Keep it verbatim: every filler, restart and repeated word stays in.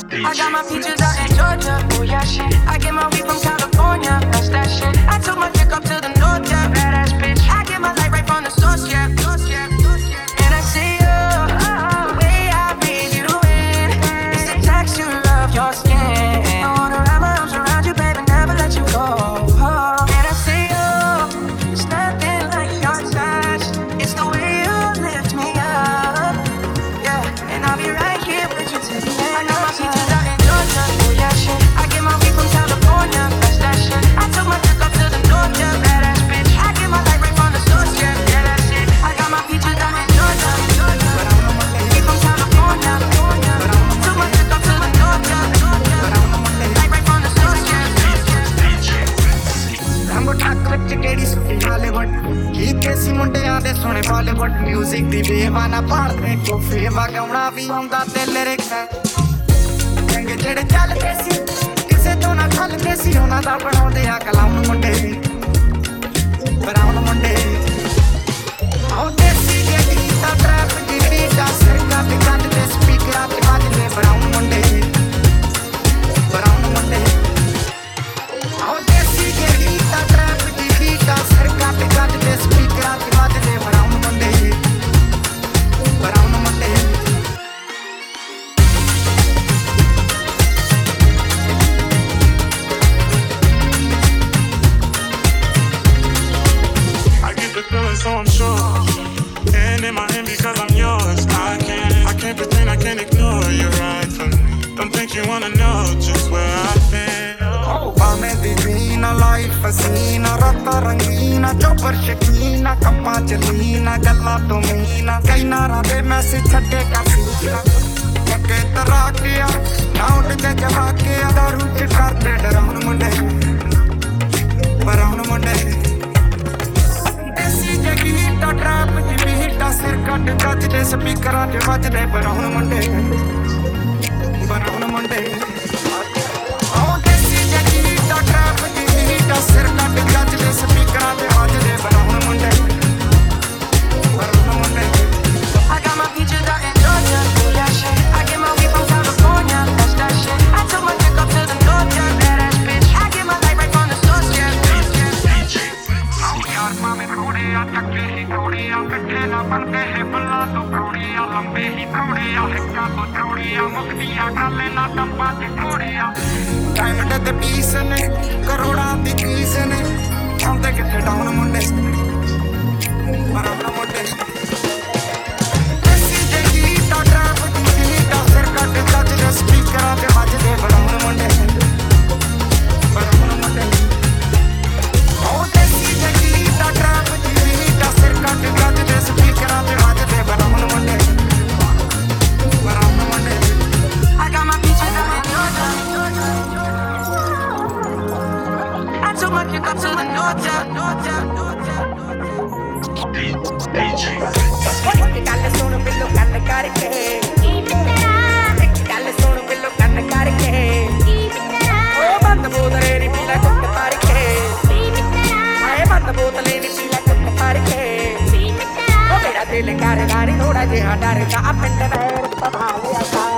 I got my peaches out in Georgia, oh yeah shit. I get my weed from California, that's that shit. I took my chick up to the north, yeah, badass bitch. I get my light right from the source, yeah, source, yeah, source, yeah. And I see you, the way I breathe you in. It's the texture of your skin. I wanna wrap my arms around you, baby, never let you go. And I see you, it's nothing like your touch. It's the way you lift me up, yeah. And I'll be right here with you till the end. I got my peaches out in Georgia, oh yeah shit. I get my weed from California, that's that shit. I took my chick up to the north, yeah, badass bitch. I get my light right from the source, yeah, yeah, that's it. I got my peaches out in Georgia, Georgia. Weed from California, took my chick up to the north, yeah, light right from the source, yeah. Rambo ठाक बच्चे केड़ी सुखी Hollywood गीत कैसी मुंडियां दे सुने Bollywood music दी बेवाना पाड़ दे coffee वगाउणा भी आउंदा ते लिरिक्स है चंगे जेड़े चलदे सी किसे तो ना खलदे सी उन्हां दा बनाउंदे आ कलाउन मुंडे बनाउन मुंडे आओ देसी दे गीत दा ट्रैप दी बीट दा सरगा ते गंद दे स्पीकरां ते वजदे बनाउन मुंडे बनाउन मुंडे आओ देसी दे गीत दा ट्रैप दी बीट दा सरगा ते गंद दे स्पीकरां ते वजदे बनाउन मुंडे बनाउन मुंडे I get the feeling, so I'm sure. And in my hand because I'm yours. I can't, I can't pretend, I can't ignore you right from me. Don't think you wanna know just where I've been. बामें दी जीना life हसीना राता रंगीना चौपर शकीना कप्पा चलीना गल्ला तो मीना कई नारा दे मैसेज छड्डे का सीना मक्के तरा के आ नाउट ते जहा के आ दारू च करदे डराउन मुंडे बराउन मुंडे देसी जगी दा ट्रैप दी बीट दा सिर कट गजदे स्पीकरां ते वजदे बराउन मुंडे बराउन मुंडे ट्रैप दी बीट दा सिर कट गजदे स्पीकरां ते वजदे बनाउन मुंडे बनाउन मुंडे I got my peaches out in Georgia, oh yeah shit. I get my weed from California, that's that shit. I took my chick up to the north, yeah, badass bitch. I get my light right from the source, yeah, source, yeah. आओ यार मामे थोड़े आ थके ही थोड़े आ कट्ठे ना बनते हैं बल्ला तो थोड़े आ लंबे ही थोड़े आ हिक्का तो थोड़े आ मुक्तियां गाले ना टप्पा ते थोड़े आ डायमंड ते पीस ने करोड़ां दी चीज ने आंदे किथे डाउन मुंडे बराबर मुंडे देसी दे गीत दा ट्रैप दी बीट दा सिर कट गजदे स्पीकरां ते वजदे बनाउन मुंडे बनाउन मुंडे आओ देसी दे गीत दा ट्रैप दी बीट दा सिर कट गजदे स्पीकरां ते वजदे बनाउन मुंडे बनाउन मुंडे I got my peaches out in Georgia. I took my chick up to the north, yeah, north, yeah, north, yeah, north, yeah. ਇੱਕ ਗੱਲ ਸੁਣ ਬਿੱਲੋ ਕੰਨ ਕਰਕੇ ਕੀ ਮਿੱਤਰਾ ਇੱਕ ਗੱਲ ਸੁਣ ਬਿੱਲੋ ਕੰਨ ਕਰਕੇ ਕੀ ਮਿੱਤਰਾ ਓਏ ਬੰਦ ਬੋਤਲੇ ਨੀ ਪੀਲਾ ਕੁੱਟ ਮਾਰ ਕੇ ਕੀ ਮਿੱਤਰਾ ਓਏ ਬੰਦ ਬੋਤਲੇ ਨੀ ਪੀਲਾ ਕੁੱਟ ਮਾਰ ਕੇ ਕੀ ਮਿੱਤਰਾ ਓ ਮੇਰਾ ਦਿਲ ਕਰ ਗਾਰੀ ਥੋੜਾ ਜਿਹਾ ਡਰਦਾ ਆ ਪਿੰਡ ਮੈਂ ਪਵਾਲਿਆ